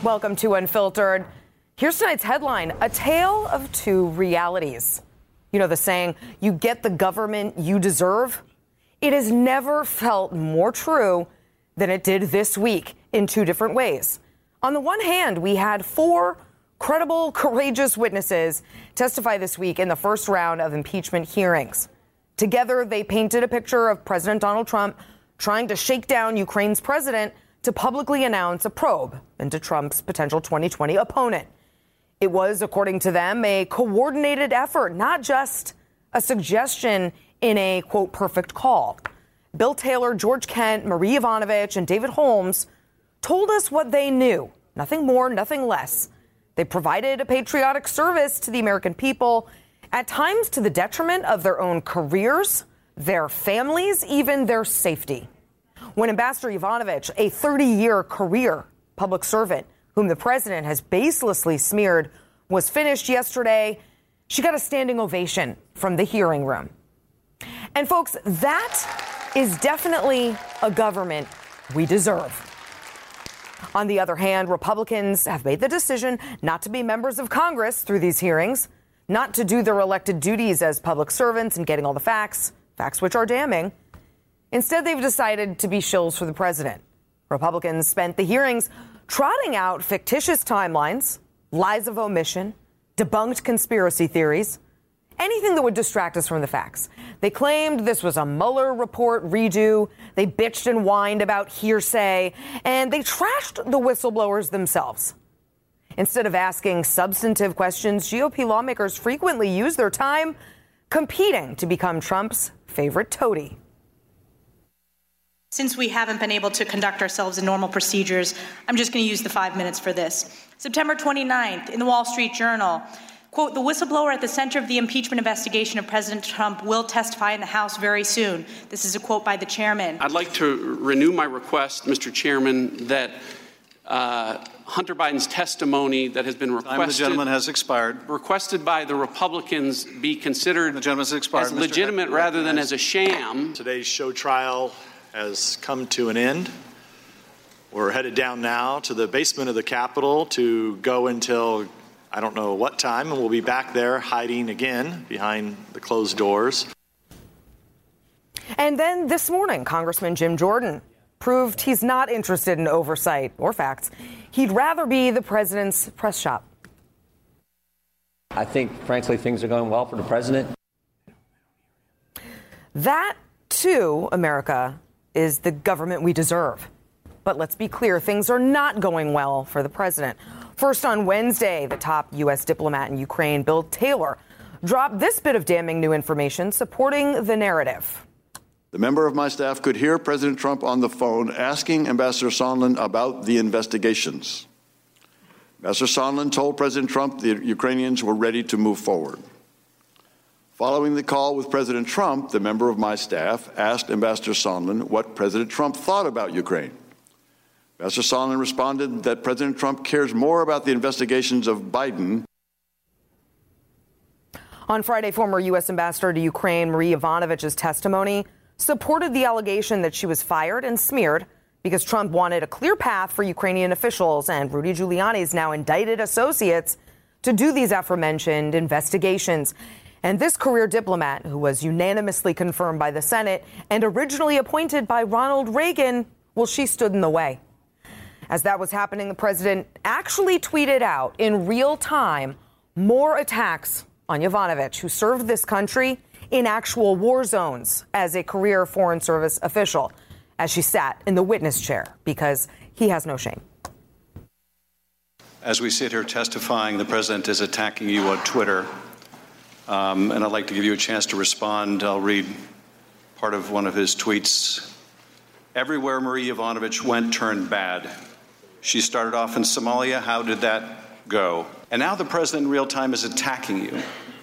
Welcome to Unfiltered. Here's tonight's headline, a tale of two realities. You know the saying, you get the government you deserve? It has never felt more true than it did this week in two different ways. On the one hand, we had four credible, courageous witnesses testify this week in the first round of impeachment hearings. Together, they painted a picture of President Donald Trump trying to shake down Ukraine's president to publicly announce a probe into Trump's potential 2020 opponent. It was, according to them, a coordinated effort, not just a suggestion in a, quote, perfect call. Bill Taylor, George Kent, Marie Yovanovitch, and David Holmes told us what they knew. Nothing more, nothing less. They provided a patriotic service to the American people, at times to the detriment of their own careers, their families, even their safety. When Ambassador Yovanovitch, a 30-year career public servant whom the president has baselessly smeared, was finished yesterday, she got a standing ovation from the hearing room. And folks, that is definitely a government we deserve. On the other hand, Republicans have made the decision not to be members of Congress through these hearings, not to do their elected duties as public servants and getting all the facts which are damning. Instead, they've decided to be shills for the president. Republicans spent the hearings trotting out fictitious timelines, lies of omission, debunked conspiracy theories, anything that would distract us from the facts. They claimed this was a Mueller report redo. They bitched and whined about hearsay, and they trashed the whistleblowers themselves. Instead of asking substantive questions, GOP lawmakers frequently use their time competing to become Trump's favorite toady. Since we haven't been able to conduct ourselves in normal procedures, I'm just going to use the 5 minutes for this. September 29th, in the Wall Street Journal, quote, the whistleblower at the center of the impeachment investigation of President Trump will testify in the House very soon. This is a quote by the chairman. I'd like to renew my request, Mr. Chairman, that Hunter Biden's testimony that has been requested. Time of the gentleman has expired. Requested by the Republicans be considered the gentleman's expired. As legitimate rather than as a sham. Today's show trial has come to an end. We're headed down now to the basement of the Capitol to go until I don't know what time, and we'll be back there hiding again behind the closed doors. And then this morning, Congressman Jim Jordan proved he's not interested in oversight or facts. He'd rather be the president's press shop. I think, frankly, things are going well for the president. That, too, America, is the government we deserve. But let's be clear, things are not going well for the president. First, on Wednesday, the top U.S. diplomat in Ukraine, Bill Taylor, dropped this bit of damning new information supporting the narrative. The member of my staff could hear President Trump on the phone asking Ambassador Sondland about the investigations. Ambassador Sondland told President Trump the Ukrainians were ready to move forward. Following the call with President Trump, the member of my staff asked Ambassador Sondland what President Trump thought about Ukraine. Ambassador Sondland responded that President Trump cares more about the investigations of Biden. On Friday, former U.S. Ambassador to Ukraine, Marie Yovanovitch's testimony supported the allegation that she was fired and smeared because Trump wanted a clear path for Ukrainian officials and Rudy Giuliani's now indicted associates to do these aforementioned investigations. And this career diplomat, who was unanimously confirmed by the Senate and originally appointed by Ronald Reagan, well, she stood in the way. As that was happening, the president actually tweeted out in real time more attacks on Yovanovitch, who served this country in actual war zones as a career Foreign Service official, as she sat in the witness chair, because he has no shame. As we sit here testifying, the president is attacking you on Twitter, and I'd like to give you a chance to respond. I'll read part of one of his tweets. Everywhere Marie Yovanovitch went turned bad. She started off in Somalia. How did that go? And now the president in real time is attacking you.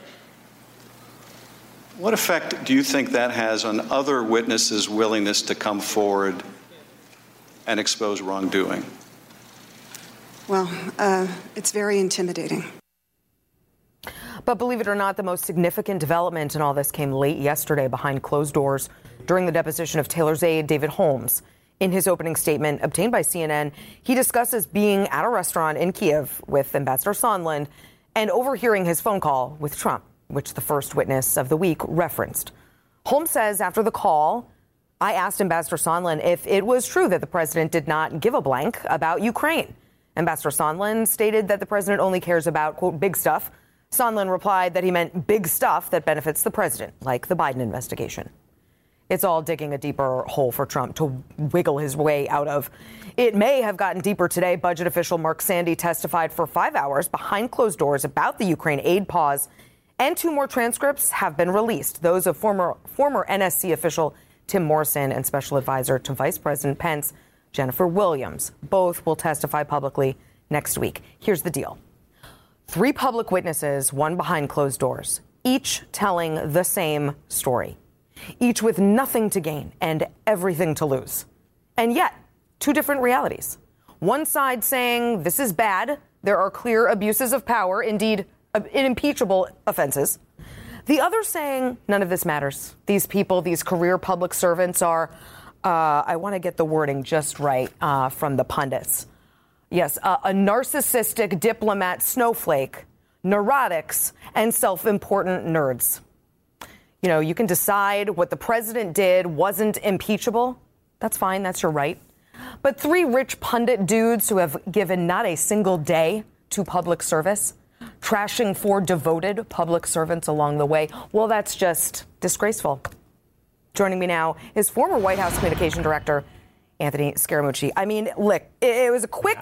What effect do you think that has on other witnesses' willingness to come forward and expose wrongdoing? Well, it's very intimidating. But believe it or not, the most significant development in all this came late yesterday behind closed doors during the deposition of Taylor's aide, David Holmes. In his opening statement obtained by CNN, he discusses being at a restaurant in Kiev with Ambassador Sondland and overhearing his phone call with Trump, which the first witness of the week referenced. Holmes says after the call, I asked Ambassador Sondland if it was true that the president did not give a blank about Ukraine. Ambassador Sondland stated that the president only cares about, quote, big stuff. Sondland replied that he meant big stuff that benefits the president, like the Biden investigation. It's all digging a deeper hole for Trump to wiggle his way out of. It may have gotten deeper today. Budget official Mark Sandy testified for 5 hours behind closed doors about the Ukraine aid pause, and 2 more transcripts have been released. Those of former NSC official Tim Morrison and special advisor to Vice President Pence, Jennifer Williams. Both will testify publicly next week. Here's the deal. 3 public witnesses, 1 behind closed doors, each telling the same story. Each with nothing to gain and everything to lose. And yet, 2 different realities. One side saying this is bad, there are clear abuses of power, indeed unimpeachable offenses. The other saying none of this matters. These people, these career public servants are, I want to get the wording just right from the pundits. Yes, a narcissistic diplomat snowflake, neurotics, and self-important nerds. You know, you can decide what the president did wasn't impeachable. That's fine. That's your right. But 3 rich pundit dudes who have given not a single day to public service, trashing 4 devoted public servants along the way, well, that's just disgraceful. Joining me now is former White House communication director, Anthony Scaramucci. I mean, look, it was a quick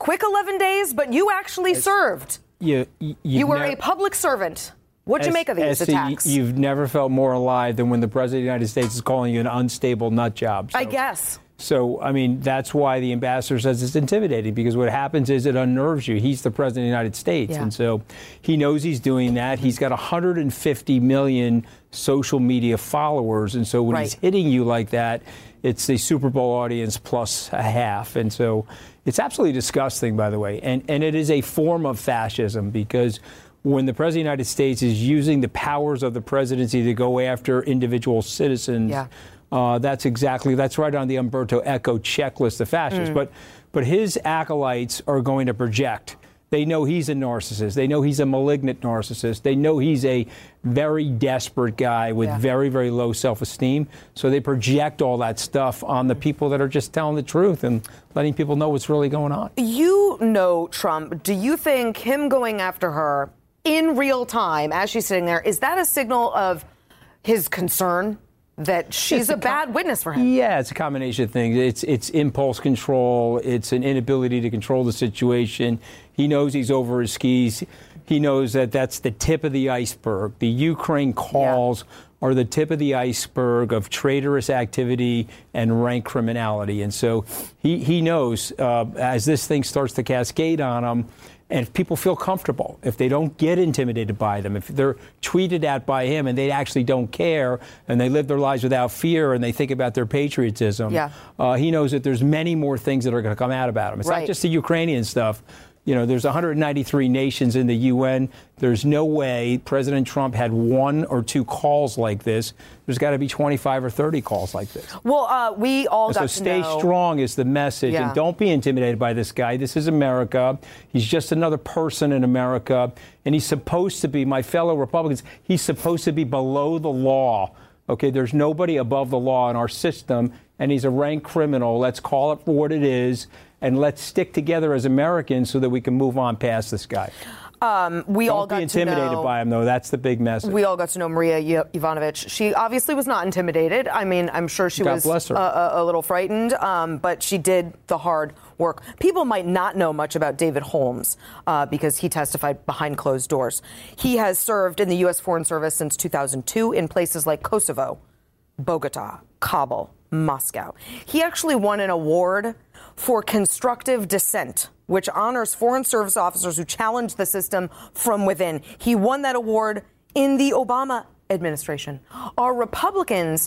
11 days, but you actually served. You were a public servant. What'd you make of these attacks? You've never felt more alive than when the president of the United States is calling you an unstable nut job. So, I guess. So, I mean, that's why the ambassador says it's intimidating, because what happens is it unnerves you. He's the president of the United States. Yeah. And so he knows he's doing that. He's got 150 million social media followers. And so when he's hitting you like that, it's the Super Bowl audience plus a half. And so it's absolutely disgusting, by the way. And it is a form of fascism, because when the president of the United States is using the powers of the presidency to go after individual citizens, that's right on the Umberto Eco checklist of fascists. But his acolytes are going to project. They know he's a narcissist. They know he's a malignant narcissist. They know he's a very desperate guy with very, very low self-esteem. So they project all that stuff on the people that are just telling the truth and letting people know what's really going on. You know Trump. Do you think him going after her in real time as she's sitting there, is that a signal of his concern that she's a bad witness for him? Yeah, it's a combination of things. It's impulse control. It's an inability to control the situation. He knows he's over his skis. He knows that that's the tip of the iceberg. The Ukraine calls are the tip of the iceberg of traitorous activity and rank criminality. And so he knows as this thing starts to cascade on him, and if people feel comfortable, if they don't get intimidated by them, if they're tweeted at by him and they actually don't care and they live their lives without fear and they think about their patriotism, he knows that there's many more things that are going to come out about him. It's not just the Ukrainian stuff. You know, there's 193 nations in the UN. There's no way President Trump had 1 or 2 calls like this. There's got to be 25 or 30 calls like this. Well, we all got to know. So stay strong is the message. And don't be intimidated by this guy. This is America. He's just another person in America. And he's supposed to be, my fellow Republicans, he's supposed to be below the law. Okay, there's nobody above the law in our system. And he's a rank criminal. Let's call it for what it is. And let's stick together as Americans so that we can move on past this guy. Don't be intimidated by him, though. That's the big message. We all got to know Maria Yovanovitch. She obviously was not intimidated. I mean, I'm sure she was a little frightened, but she did the hard work. People might not know much about David Holmes because he testified behind closed doors. He has served in the U.S. Foreign Service since 2002 in places like Kosovo, Bogota, Kabul, Moscow. He actually won an award for constructive dissent, which honors Foreign Service officers who challenge the system from within. He won that award in the Obama administration. Are Republicans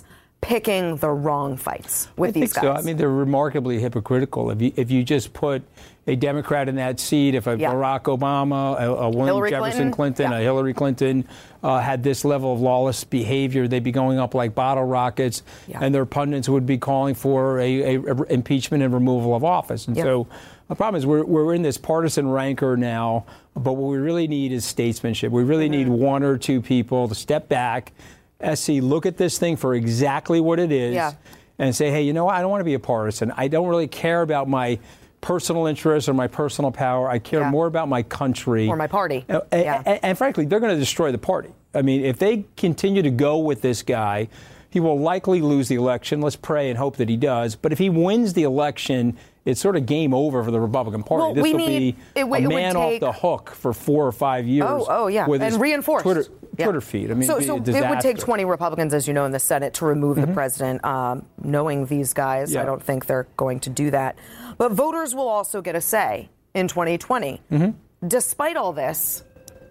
picking the wrong fights with these guys. So. I mean, they're remarkably hypocritical. If you just put a Democrat in that seat, if a Barack Obama, a William Jefferson Clinton, a Hillary Clinton had this level of lawless behavior, they'd be going up like bottle rockets, and their pundits would be calling for a impeachment and removal of office. And so the problem is we're in this partisan rancor now, but what we really need is statesmanship. We really need one or two people to step back, look at this thing for exactly what it is, and say, hey, you know what? I don't want to be a partisan. I don't really care about my personal interests or my personal power. I care more about my country. Or my party. And frankly, they're going to destroy the party. I mean, if they continue to go with this guy, he will likely lose the election. Let's pray and hope that he does. But if he wins the election, it's sort of game over for the Republican Party. Well, this will be a man off the hook for 4 or 5 years. With and reinforced. Twitter feed. I mean, so it would take 20 Republicans, as you know, in the Senate to remove the president. Knowing these guys, I don't think they're going to do that. But voters will also get a say in 2020. Despite all this,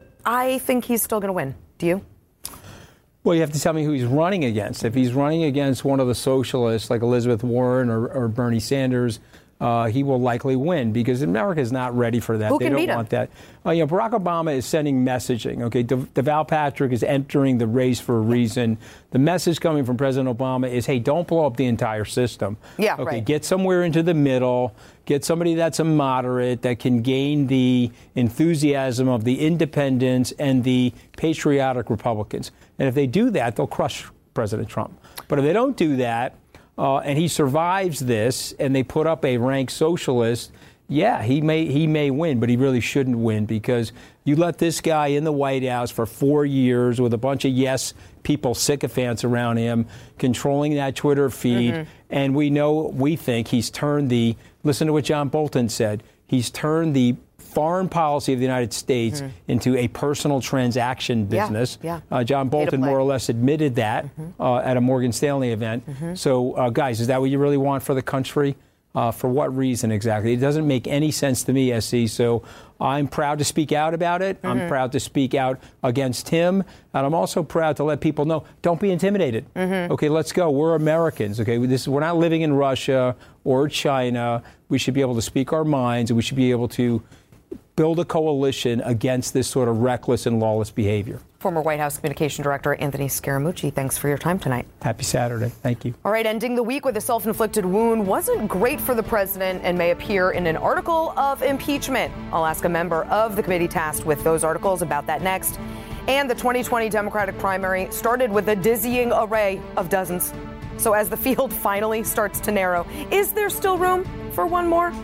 I think he's still going to win. Do you? Well, you have to tell me who he's running against. If he's running against one of the socialists like Elizabeth Warren or Bernie Sanders, he will likely win because America is not ready for that. They don't want that. Barack Obama is sending messaging. Okay, Deval Patrick is entering the race for a reason. The message coming from President Obama is, hey, don't blow up the entire system. Get somewhere into the middle. Get somebody that's a moderate that can gain the enthusiasm of the independents and the patriotic Republicans. And if they do that, they'll crush President Trump. But if they don't do that, and he survives this, and they put up a rank socialist, he may win, but he really shouldn't win because you let this guy in the White House for 4 years with a bunch of people, sycophants around him, controlling that Twitter feed, and we think he's turned listen to what John Bolton said, he's turned the foreign policy of the United States into a personal transaction business. John Bolton more or less admitted that at a Morgan Stanley event. So, guys, is that what you really want for the country? For what reason exactly? It doesn't make any sense to me, SC. So I'm proud to speak out about it. I'm proud to speak out against him. And I'm also proud to let people know, don't be intimidated. Okay, let's go. We're Americans. Okay, we're not living in Russia or China. We should be able to speak our minds, and we should be able to build a coalition against this sort of reckless and lawless behavior. Former White House Communication Director Anthony Scaramucci, thanks for your time tonight. Happy Saturday. Thank you. All right, ending the week with a self-inflicted wound wasn't great for the president and may appear in an article of impeachment. I'll ask a member of the committee tasked with those articles about that next. And the 2020 Democratic primary started with a dizzying array of dozens. So as the field finally starts to narrow, is there still room for one more?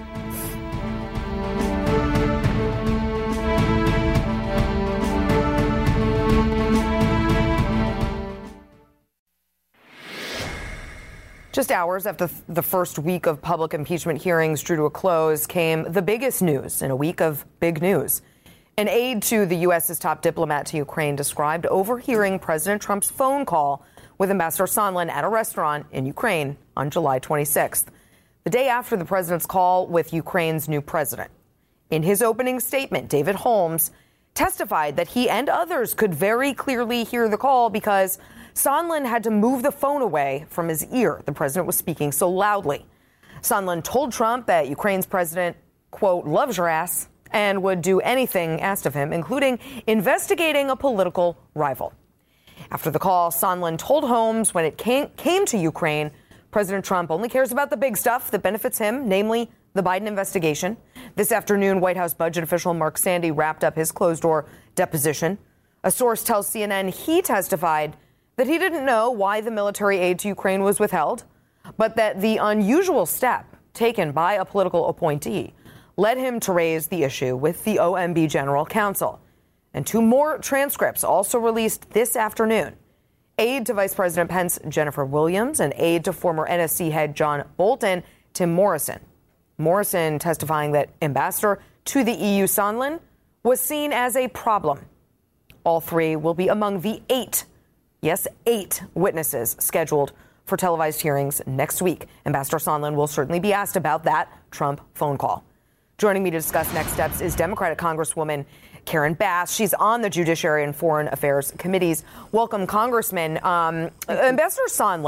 Just hours after the first week of public impeachment hearings drew to a close came the biggest news in a week of big news. An aide to the U.S.'s top diplomat to Ukraine described overhearing President Trump's phone call with Ambassador Sondland at a restaurant in Ukraine on July 26th, the day after the president's call with Ukraine's new president. In his opening statement, David Holmes testified that he and others could very clearly hear the call because Sondland had to move the phone away from his ear. The president was speaking so loudly. Sondland told Trump that Ukraine's president, quote, loves your ass and would do anything asked of him, including investigating a political rival. After the call, Sondland told Holmes when it came to Ukraine, President Trump only cares about the big stuff that benefits him, namely the Biden investigation. This afternoon, White House budget official Mark Sandy wrapped up his closed-door deposition. A source tells CNN he testified that he didn't know why the military aid to Ukraine was withheld, but that the unusual step taken by a political appointee led him to raise the issue with the OMB General Counsel. And 2 more transcripts also released this afternoon. Aide to Vice President Pence, Jennifer Williams, and aide to former NSC head John Bolton, Tim Morrison. Morrison testifying that Ambassador to the EU Sondland was seen as a problem. All 3 will be among the 8 witnesses scheduled for televised hearings next week. Ambassador Sondland will certainly be asked about that Trump phone call. Joining me to discuss next steps is Democratic Congresswoman Karen Bass. She's on the Judiciary and Foreign Affairs Committees. Welcome, Congressman. Ambassador Sondland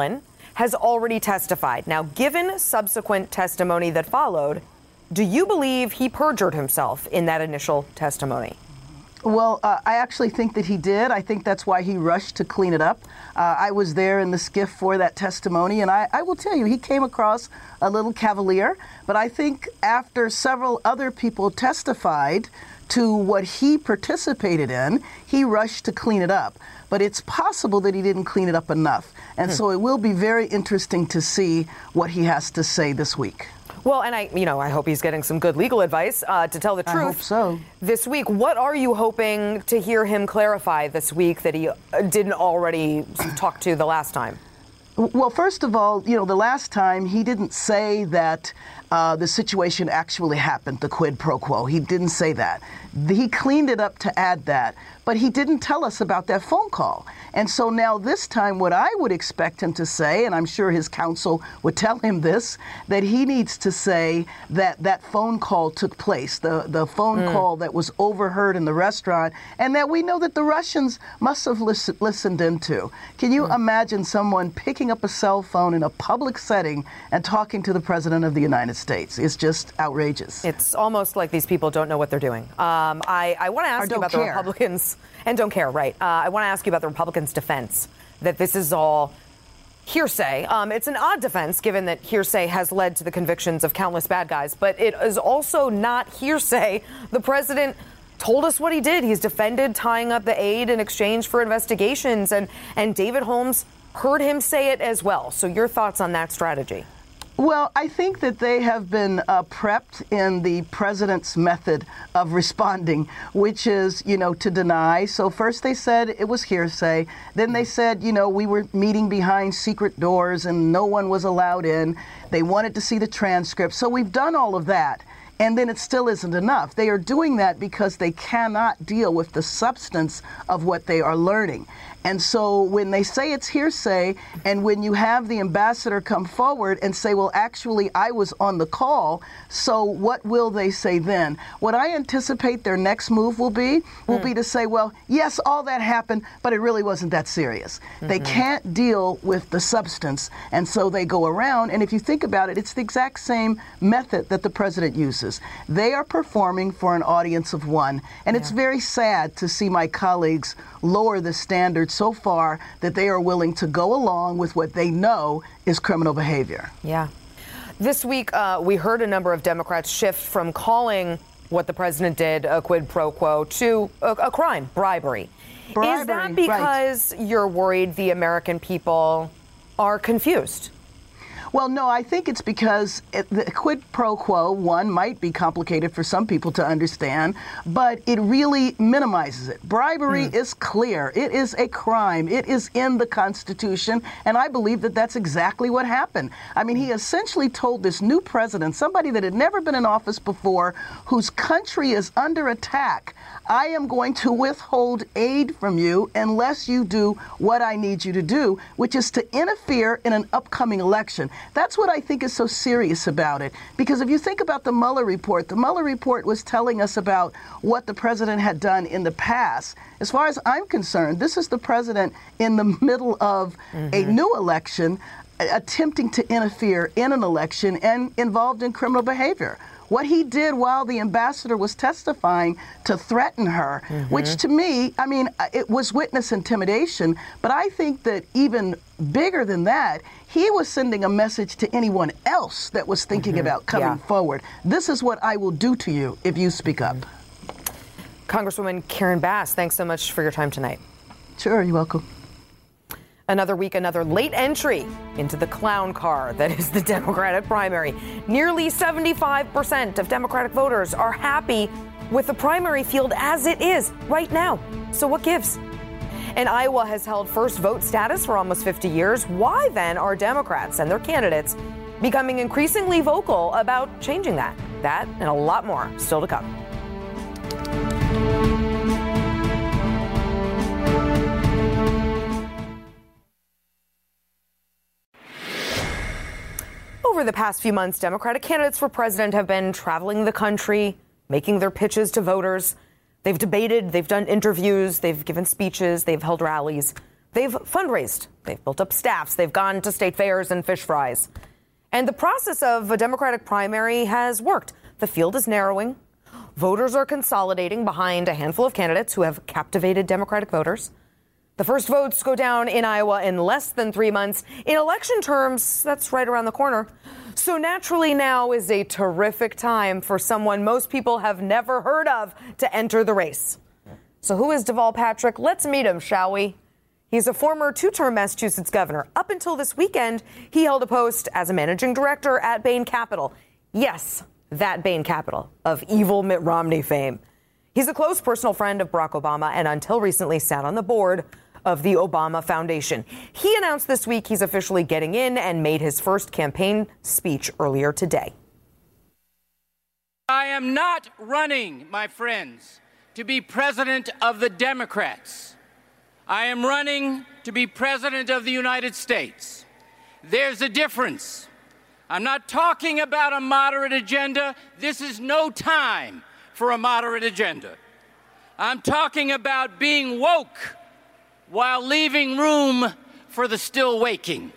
has already testified. Now, given subsequent testimony that followed, do you believe he perjured himself in that initial testimony? Well, I actually think that he did. I think that's why he rushed to clean it up. I was there in the skiff for that testimony, and I will tell you, he came across a little cavalier. But I think after several other people testified to what he participated in, he rushed to clean it up. But it's possible that he didn't clean it up enough. And so it will be very interesting to see what he has to say this week. Well, and I hope he's getting some good legal advice, to tell the truth. I hope so. This week, what are you hoping to hear him clarify this week that he didn't already talk to the last time? Well, first of all, the last time he didn't say that the situation actually happened, the quid pro quo. He didn't say that. He cleaned it up to add that, but he didn't tell us about that phone call. And so now this time what I would expect him to say, and I'm sure his counsel would tell him this, that he needs to say that that phone call took place, the phone call that was overheard in the restaurant, and that we know that the Russians must have listened into. Can you imagine someone picking up a cell phone in a public setting and talking to the President of the United States? It's just outrageous. It's almost like these people don't know what they're doing. I want to ask you about the Republicans, and don't care, right? I want to ask you about the Republicans' defense, that this is all hearsay. It's an odd defense, given that hearsay has led to the convictions of countless bad guys, but it is also not hearsay. The president told us what he did. He's defended tying up the aid in exchange for investigations, and David Holmes heard him say it as well. So your thoughts on that strategy? Well, I think that they have been prepped in the president's method of responding, which is, to deny. So first they said it was hearsay. Then they said, we were meeting behind secret doors and no one was allowed in. They wanted to see the transcript. So we've done all of that. And then it still isn't enough. They are doing that because they cannot deal with the substance of what they are learning. And so when they say it's hearsay, and when you have the ambassador come forward and say, well, actually, I was on the call, so what will they say then? What I anticipate their next move will be to say, well, yes, all that happened, but it really wasn't that serious. They can't deal with the substance, and so they go around. And if you think about it, it's the exact same method that the president uses. They are performing for an audience of one, and it's very sad to see my colleagues lower the standard so far that they are willing to go along with what they know is criminal behavior. Yeah. This week, we heard a number of Democrats shift from calling what the president did a quid pro quo to a crime, bribery. Is that because you're worried the American people are confused? Well, no, I think it's because the quid pro quo, one, might be complicated for some people to understand, but it really minimizes it. Bribery is clear. It is a crime. It is in the Constitution, and I believe that that's exactly what happened. I mean, he essentially told this new president, somebody that had never been in office before, whose country is under attack, I am going to withhold aid from you unless you do what I need you to do, which is to interfere in an upcoming election. That's what I think is so serious about it. Because if you think about the Mueller report was telling us about what the president had done in the past. As far as I'm concerned, this is the president in the middle of a new election, attempting to interfere in an election and involved in criminal behavior. What he did while the ambassador was testifying to threaten her, which to me, I mean, it was witness intimidation, but I think that even bigger than that, he was sending a message to anyone else that was thinking about coming forward. This is what I will do to you if you speak up. Congresswoman Karen Bass, thanks so much for your time tonight. Sure, you're welcome. Another week, another late entry into the clown car that is the Democratic primary. Nearly 75% of Democratic voters are happy with the primary field as it is right now. So what gives? And Iowa has held first vote status for almost 50 years. Why then are Democrats and their candidates becoming increasingly vocal about changing that? That and a lot more still to come. Over the past few months, Democratic candidates for president have been traveling the country, making their pitches to voters. They've debated, they've done interviews, they've given speeches, they've held rallies. They've fundraised. They've built up staffs. They've gone to state fairs and fish fries. And the process of a Democratic primary has worked. The field is narrowing. Voters are consolidating behind a handful of candidates who have captivated Democratic voters. The first votes go down in Iowa in less than 3 months. In election terms, that's right around the corner. So naturally, now is a terrific time for someone most people have never heard of to enter the race. So who is Deval Patrick? Let's meet him, shall we? He's a former two-term Massachusetts governor. Up until this weekend, he held a post as a managing director at Bain Capital. Yes, that Bain Capital of evil Mitt Romney fame. He's a close personal friend of Barack Obama and until recently sat on the board of the Obama Foundation. He announced this week he's officially getting in and made his first campaign speech earlier today. I am not running, my friends, to be president of the Democrats. I am running to be president of the United States. There's a difference. I'm not talking about a moderate agenda. This is no time for a moderate agenda. I'm talking about being woke while leaving room for the still waking.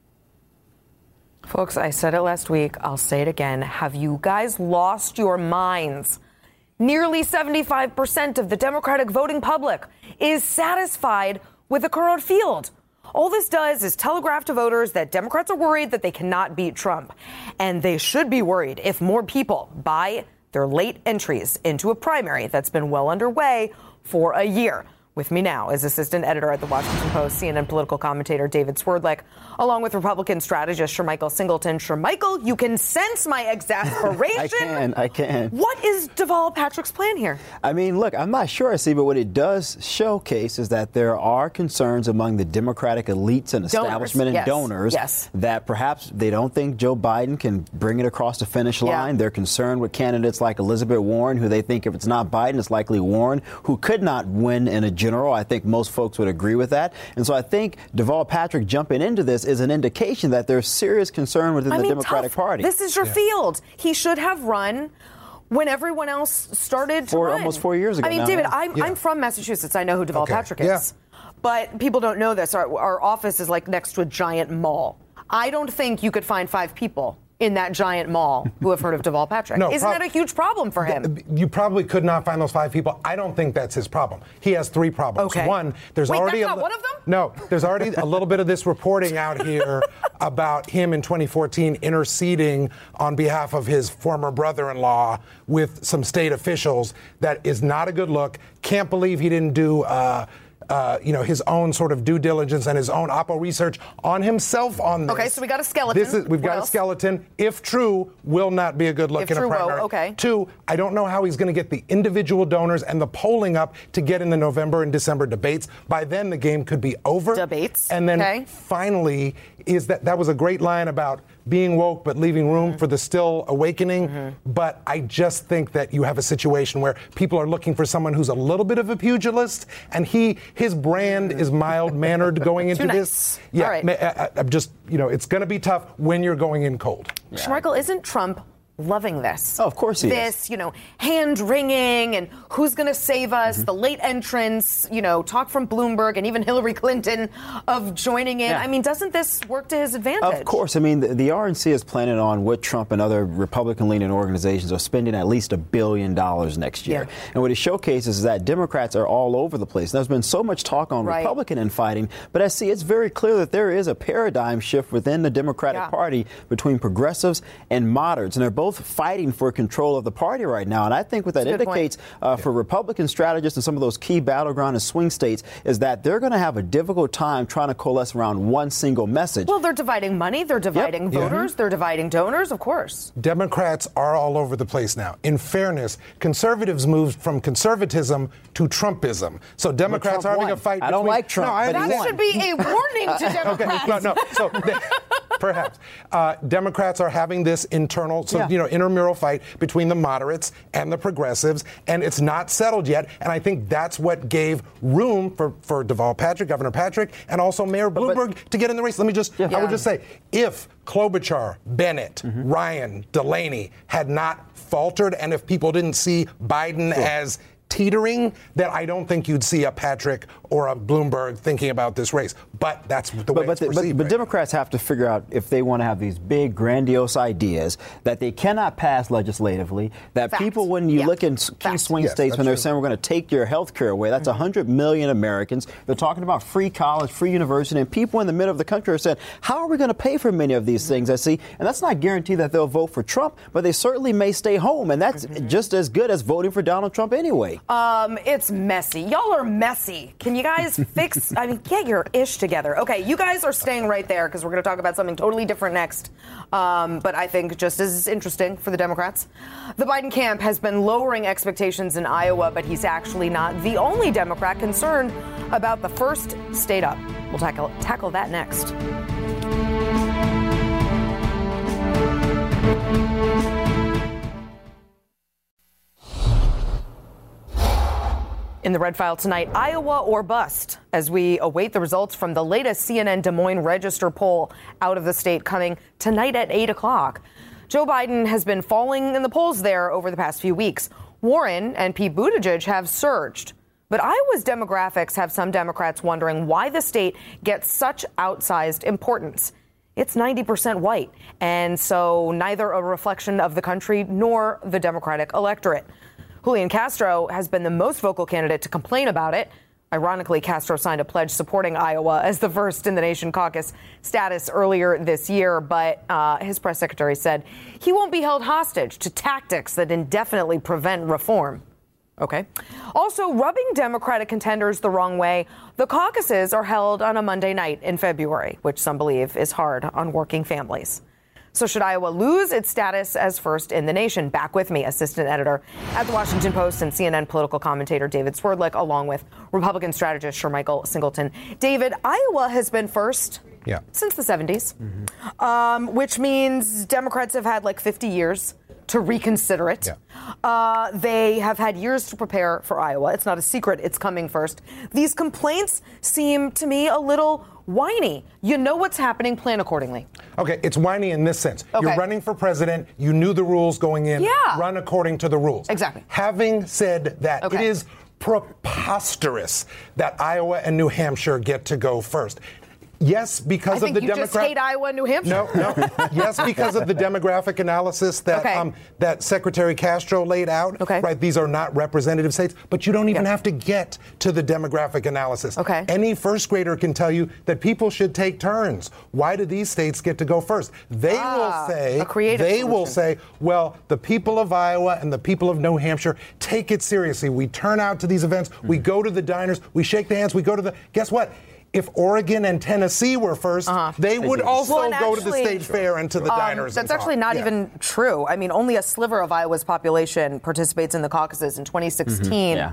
Folks, I said it last week. I'll say it again. Have you guys lost your minds? Nearly 75% of the Democratic voting public is satisfied with the current field. All this does is telegraph to voters that Democrats are worried that they cannot beat Trump. And they should be worried if more people buy their late entries into a primary that's been well underway for a year. With me now is assistant editor at the Washington Post, CNN political commentator David Swerdlick, along with Republican strategist Shermichael Singleton. Shermichael, you can sense my exasperation. I can. What is Deval Patrick's plan here? I mean, look, I'm not sure, but what it does showcase is that there are concerns among the Democratic elites and establishment and donors that perhaps they don't think Joe Biden can bring it across the finish line. They're concerned with candidates like Elizabeth Warren, who they think if it's not Biden, it's likely Warren, who could not win in a general. I think most folks would agree with that. And so I think Deval Patrick jumping into this is an indication that there's serious concern within the Democratic Party. This is your field. He should have run when everyone else started to run. Almost 4 years ago. I mean, David, I'm from Massachusetts. I know who Deval Patrick is. But people don't know this. Our office is like next to a giant mall. I don't think you could find 5 people in that giant mall who have heard of Deval Patrick. Isn't that a huge problem for him? You probably could not find those 5 people. I don't think that's his problem. He has 3 problems. Okay. One, there's already that's not one of them? No, there's already a little bit of this reporting out here about him in 2014 interceding on behalf of his former brother-in-law with some state officials. That is not a good look. Can't believe he didn't do his own sort of due diligence and his own Oppo research on himself on this. Okay, so we got a skeleton. We've got a skeleton. If true, will not be a good look in a primary. Okay. 2, I don't know how he's going to get the individual donors and the polling up to get in the November and December debates. By then, the game could be over. Debates. And then finally, that was a great line about being woke but leaving room for the still awakening. But I just think that you have a situation where people are looking for someone who's a little bit of a pugilist, and his brand is mild-mannered going into this. Yeah, all right. I'm just, it's going to be tough when you're going in cold. Shermichael, isn't Trump loving this? Oh, of course he is. Hand-wringing and who's going to save us, the late entrance, talk from Bloomberg and even Hillary Clinton of joining in. I mean, doesn't this work to his advantage? Of course. I mean, the RNC is planning on what Trump and other Republican-leaning organizations are spending at least $1 billion next year. And what it showcases is that Democrats are all over the place. There's been so much talk on Republican infighting, but it's very clear that there is a paradigm shift within the Democratic Party between progressives and moderates, and they're both fighting for control of the party right now. And I think what that indicates for Republican strategists and some of those key battleground and swing states is that they're going to have a difficult time trying to coalesce around one single message. Well, they're dividing money, they're dividing voters, they're dividing donors, of course. Democrats are all over the place now. In fairness, conservatives moved from conservatism to Trumpism. So Democrats are having a fight. I don't like Trump. No, that should be a warning to Democrats. So perhaps Democrats are having this internal, intramural fight between the moderates and the progressives, and it's not settled yet. And I think that's what gave room for Deval Patrick, Governor Patrick, and also Mayor Bloomberg to get in the race. I would just say, if Klobuchar, Bennett, Ryan, Delaney had not faltered, and if people didn't see Biden as teetering that I don't think you'd see a Patrick or a Bloomberg thinking about this race. But that's the way it's perceived. But Democrats have to figure out if they want to have these big, grandiose ideas that they cannot pass legislatively, that people, when you look in key swing states, when they're saying we're going to take your health care away, that's 100 million Americans. They're talking about free college, free university, and people in the middle of the country are saying, how are we going to pay for many of these things? I see. And that's not guaranteed that they'll vote for Trump, but they certainly may stay home. And that's just as good as voting for Donald Trump anyway. It's messy. Y'all are messy. Can you guys get your ish together. Okay, you guys are staying right there because we're going to talk about something totally different next. But I think just as interesting for the Democrats. The Biden camp has been lowering expectations in Iowa, but he's actually not the only Democrat concerned about the first state up. We'll tackle that next. In the Red File tonight, Iowa or bust, as we await the results from the latest CNN Des Moines Register poll out of the state coming tonight at 8 o'clock. Joe Biden has been falling in the polls there over the past few weeks. Warren and Pete Buttigieg have surged. But Iowa's demographics have some Democrats wondering why the state gets such outsized importance. It's 90% white, and so neither a reflection of the country nor the Democratic electorate. Julian Castro has been the most vocal candidate to complain about it. Ironically, Castro signed a pledge supporting Iowa as the first in the nation caucus status earlier this year, but his press secretary said he won't be held hostage to tactics that indefinitely prevent reform. Okay. Also, rubbing Democratic contenders the wrong way, the caucuses are held on a Monday night in February, which some believe is hard on working families. So should Iowa lose its status as first in the nation? Back with me, assistant editor at The Washington Post and CNN political commentator David Swerdlick, along with Republican strategist Shermichael Singleton. David, Iowa has been first since the 70s, which means Democrats have had like 50 years to reconsider it. They have had years to prepare for Iowa. It's not a secret. It's coming first. These complaints seem to me a little whiny. You know what's happening. Plan accordingly. Okay, it's whiny in this sense. You're running for president. You knew the rules going in. Run according to the rules. Exactly. Having said that, it is preposterous that Iowa and New Hampshire get to go first. Yes, because of the you just hate Iowa and New Hampshire. No. Yes, because of the demographic analysis that that Secretary Castro laid out. Right, these are not representative states, but you don't even have to get to the demographic analysis. Any first grader can tell you that people should take turns. Why do these states get to go first? They will say, well, the people of Iowa and the people of New Hampshire take it seriously. We turn out to these events. We go to the diners. We shake the hands. We go to the. Guess what? If Oregon and Tennessee were first, they would also go to the state fair and to the diners. That's actually not even true. I mean, only a sliver of Iowa's population participates in the caucuses. In 2016,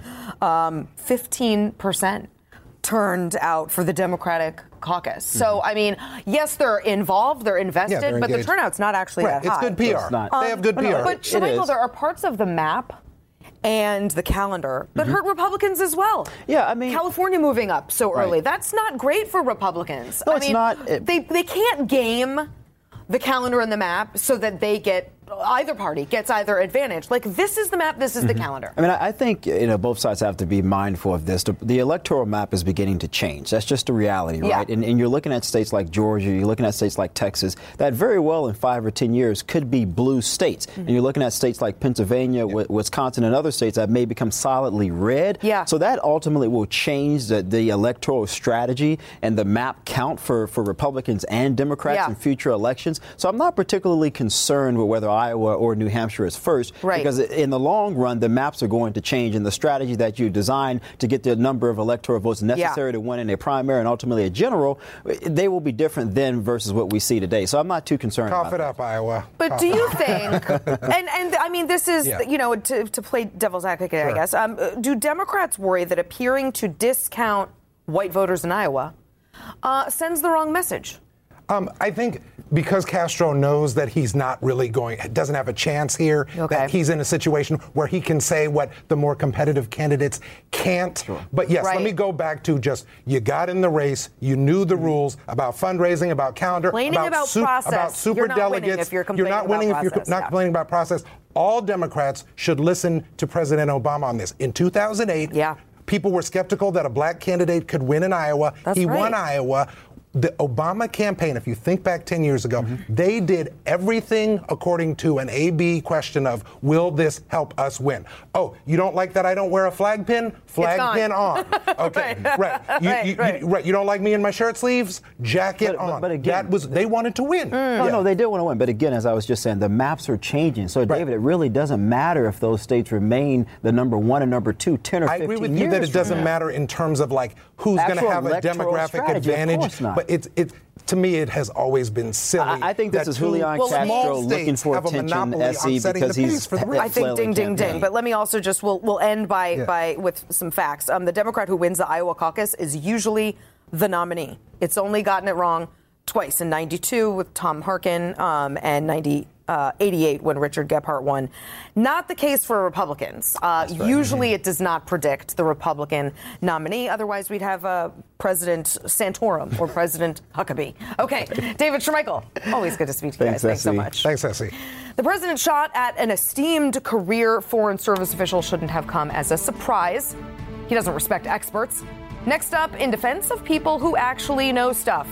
15% turned out for the Democratic caucus. So, I mean, yes, they're involved, they're invested, but the turnout's not actually that high. It's good PR. They have good PR. But, Shermichael, there are parts of the map and the calendar that hurt Republicans as well. Yeah, I mean, California moving up so early. That's not great for Republicans. No, it's not. They can't game the calendar and the map so that they get either party gets either advantage. Like, this is the map, this is the calendar. I mean, I think, both sides have to be mindful of this. The electoral map is beginning to change. That's just a reality, right? And you're looking at states like Georgia, you're looking at states like Texas, that very well in 5 or 10 years could be blue states. And you're looking at states like Pennsylvania, Wisconsin, and other states that may become solidly red. So that ultimately will change the electoral strategy and the map count for Republicans and Democrats in future elections. So I'm not particularly concerned with whether Iowa or New Hampshire is first, because in the long run, the maps are going to change, and the strategy that you design to get the number of electoral votes necessary to win in a primary and ultimately a general, they will be different then versus what we see today. So I'm not too concerned about it up, Iowa. But do you think, and I mean, this is, to play devil's advocate, I guess, do Democrats worry that appearing to discount white voters in Iowa sends the wrong message? I think because Castro knows that he's not really doesn't have a chance here, that he's in a situation where he can say what the more competitive candidates can't. Sure. But yes, let me go back to just, you got in the race, you knew the rules about fundraising, about calendar, about super delegates. You're not winning if you're not complaining about process. All Democrats should listen to President Obama on this. In 2008, people were skeptical that a black candidate could win in Iowa. He won Iowa. The Obama campaign, if you think back 10 years ago, they did everything according to an A-B question of, will this help us win? Oh, you don't like that I don't wear a flag pin? Flag pin on. Okay, right. You don't like me in my shirt sleeves? Jacket on. But again, they wanted to win. No, they did want to win. But again, as I was just saying, the maps are changing. So, David, it really doesn't matter if those states remain the number 1 and number 2 10 or 15 years. I agree with you that it doesn't matter in terms of like who's going to have a demographic advantage. But it's to me, it has always been silly. I think this is Julian Castro looking for attention, SE, because he's I think ding. But let me also just, we'll end with some facts. The Democrat who wins the Iowa caucus is usually the nominee. It's only gotten it wrong twice, in 92 with Tom Harkin and 88 when Richard Gephardt won. Not the case for Republicans. Usually it does not predict the Republican nominee. Otherwise, we'd have President Santorum or President Huckabee. Okay, David Shermichael, always good to speak to you guys. Thanks so much. Thanks, Essie. The president shot at an esteemed career Foreign Service official shouldn't have come as a surprise. He doesn't respect experts. Next up, in defense of people who actually know stuff.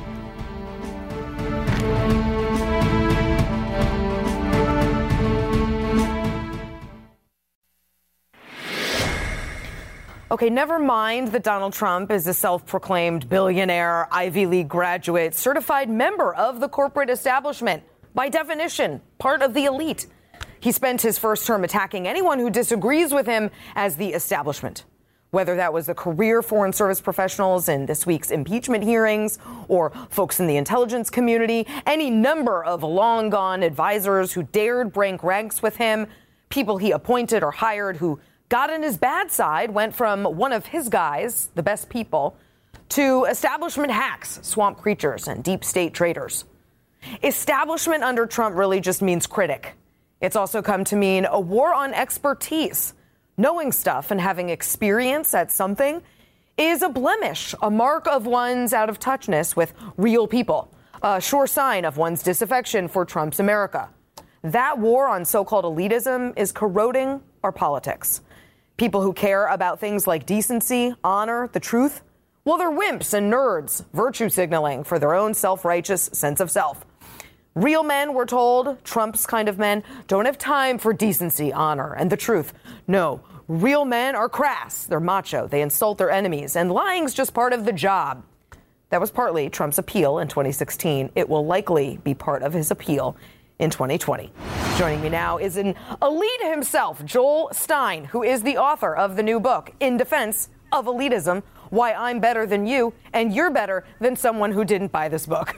Okay, never mind that Donald Trump is a self-proclaimed billionaire, Ivy League graduate, certified member of the corporate establishment. By definition, part of the elite. He spent his first term attacking anyone who disagrees with him as the establishment. Whether that was the career Foreign Service professionals in this week's impeachment hearings, or folks in the intelligence community, any number of long-gone advisors who dared break ranks with him, people he appointed or hired who got on his bad side, went from one of his guys, the best people, to establishment hacks, swamp creatures, and deep state traitors. Establishment under Trump really just means critic. It's also come to mean a war on expertise. Knowing stuff and having experience at something is a blemish, a mark of one's out-of-touchness with real people, a sure sign of one's disaffection for Trump's America. That war on so-called elitism is corroding our politics. People who care about things like decency, honor, the truth, well, they're wimps and nerds, virtue signaling for their own self-righteous sense of self. Real men, we're told, Trump's kind of men, don't have time for decency, honor, and the truth. No, real men are crass. They're macho. They insult their enemies. And lying's just part of the job. That was partly Trump's appeal in 2016. It will likely be part of his appeal in 2020. Joining me now is an elite himself, Joel Stein, who is the author of the new book, In Defense of Elitism, Why I'm Better Than You, and You're Better Than Someone Who Didn't Buy This Book.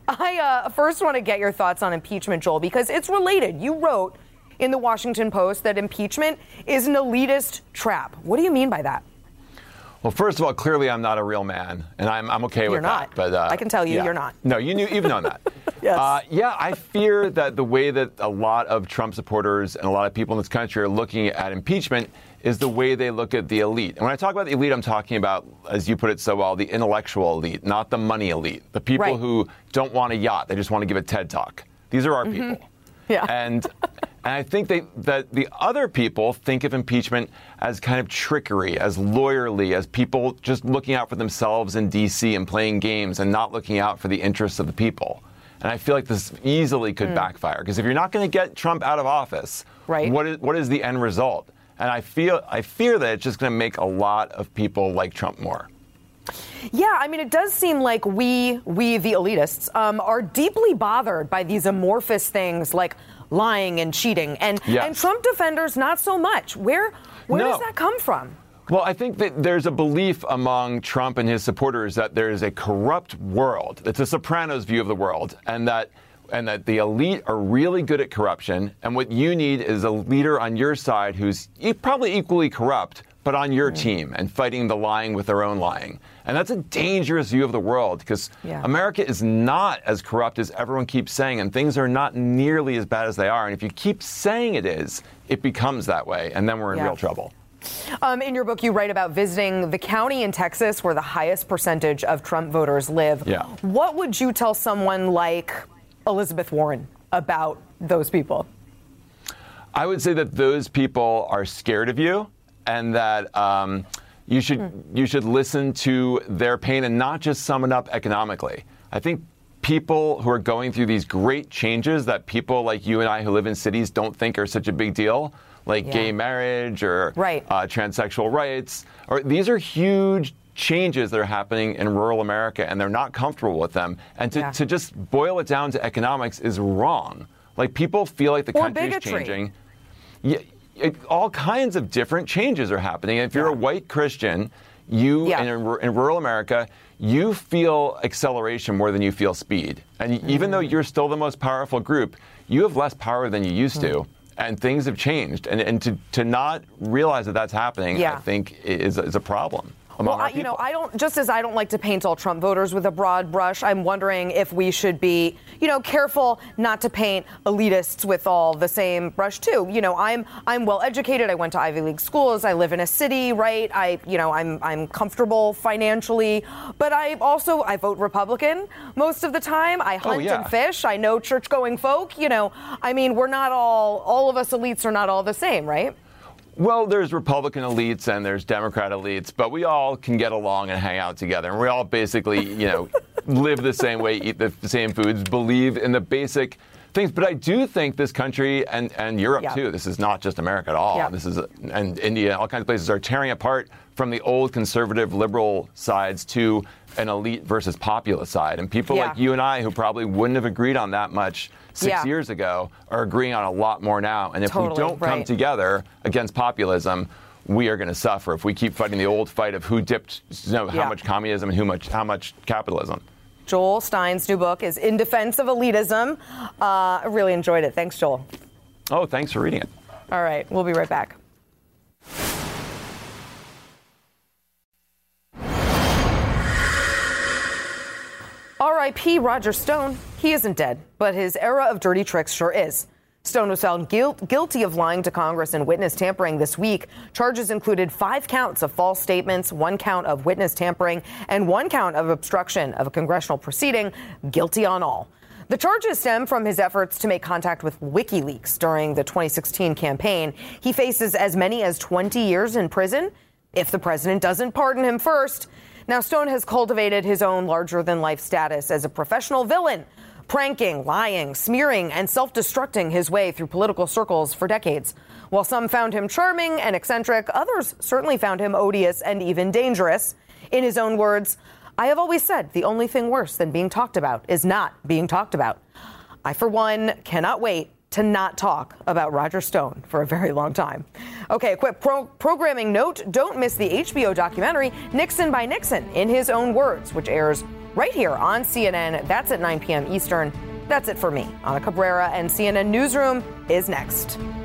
I first want to get your thoughts on impeachment, Joel, because it's related. You wrote in the Washington Post that impeachment is an elitist trap. What do you mean by that? Well, first of all, clearly I'm not a real man, and I'm okay with that. But I can tell you, you're not. No, you've known that. Yes. I fear that the way that a lot of Trump supporters and a lot of people in this country are looking at impeachment is the way they look at the elite. And when I talk about the elite, I'm talking about, as you put it so well, the intellectual elite, not the money elite. The people who don't want a yacht, they just want to give a TED Talk. These are our people. Yeah. And I think that the other people think of impeachment as kind of trickery, as lawyerly, as people just looking out for themselves in D.C. and playing games and not looking out for the interests of the people. And I feel like this easily could backfire, because if you're not going to get Trump out of office, what is the end result? And I fear that it's just going to make a lot of people like Trump more. Yeah, I mean, it does seem like we the elitists, are deeply bothered by these amorphous things like lying and cheating, and Trump defenders not so much. Where does that come from? Well, I think that there's a belief among Trump and his supporters that there is a corrupt world. It's a Sopranos view of the world, and that and that the elite are really good at corruption. And what you need is a leader on your side who's probably equally corrupt, but on your team and fighting the lying with their own lying. And that's a dangerous view of the world because America is not as corrupt as everyone keeps saying, and things are not nearly as bad as they are. And if you keep saying it is, it becomes that way, and then we're in real trouble. In your book, you write about visiting the county in Texas where the highest percentage of Trump voters live. Yeah. What would you tell someone like Elizabeth Warren about those people? I would say that those people are scared of you, and that you should listen to their pain and not just sum it up economically. I think people who are going through these great changes that people like you and I who live in cities don't think are such a big deal, like gay marriage or transsexual rights, or these are huge changes that are happening in rural America, and they're not comfortable with them. And to just boil it down to economics is wrong. Like, people feel like the country is changing. All kinds of different changes are happening. And if you're a white Christian, in rural America, you feel acceleration more than you feel speed. And even though you're still the most powerful group, you have less power than you used to. And things have changed. And to not realize that that's happening, I think, is a problem. Well, I don't like to paint all Trump voters with a broad brush. I'm wondering if we should be, careful not to paint elitists with all the same brush too. I'm well educated. I went to Ivy League schools. I live in a city, right? I'm comfortable financially, but I vote Republican most of the time. I hunt and fish. I know church-going folk. We're not all of us elites are not all the same, right? Well, there's Republican elites and there's Democrat elites, but we all can get along and hang out together. And we all basically, live the same way, eat the same foods, believe in the basic things. But I do think this country and Europe, too, this is not just America at all. This is, and India, all kinds of places are tearing apart from the old conservative liberal sides to an elite versus populist side. And people like you and I, who probably wouldn't have agreed on that much 6 years ago, are agreeing on a lot more now. And if we don't come together against populism, we are going to suffer if we keep fighting the old fight of who dipped how much communism and how much capitalism. Joel Stein's new book is In Defense of Elitism. I really enjoyed it. Thanks, Joel. Oh, thanks for reading it. All right. We'll be right back. R.I.P. Roger Stone. He isn't dead, but his era of dirty tricks sure is. Stone was found guilty of lying to Congress and witness tampering this week. Charges included 5 counts of false statements, 1 count of witness tampering, and 1 count of obstruction of a congressional proceeding. Guilty on all. The charges stem from his efforts to make contact with WikiLeaks during the 2016 campaign. He faces as many as 20 years in prison if the president doesn't pardon him first. Now, Stone has cultivated his own larger-than-life status as a professional villain, pranking, lying, smearing, and self-destructing his way through political circles for decades. While some found him charming and eccentric, others certainly found him odious and even dangerous. In his own words, "I have always said the only thing worse than being talked about is not being talked about." I, for one, cannot wait to not talk about Roger Stone for a very long time. Okay, a quick programming note. Don't miss the HBO documentary Nixon by Nixon, in his own words, which airs right here on CNN. That's at 9 p.m. Eastern. That's it for me. Ana Cabrera and CNN Newsroom is next.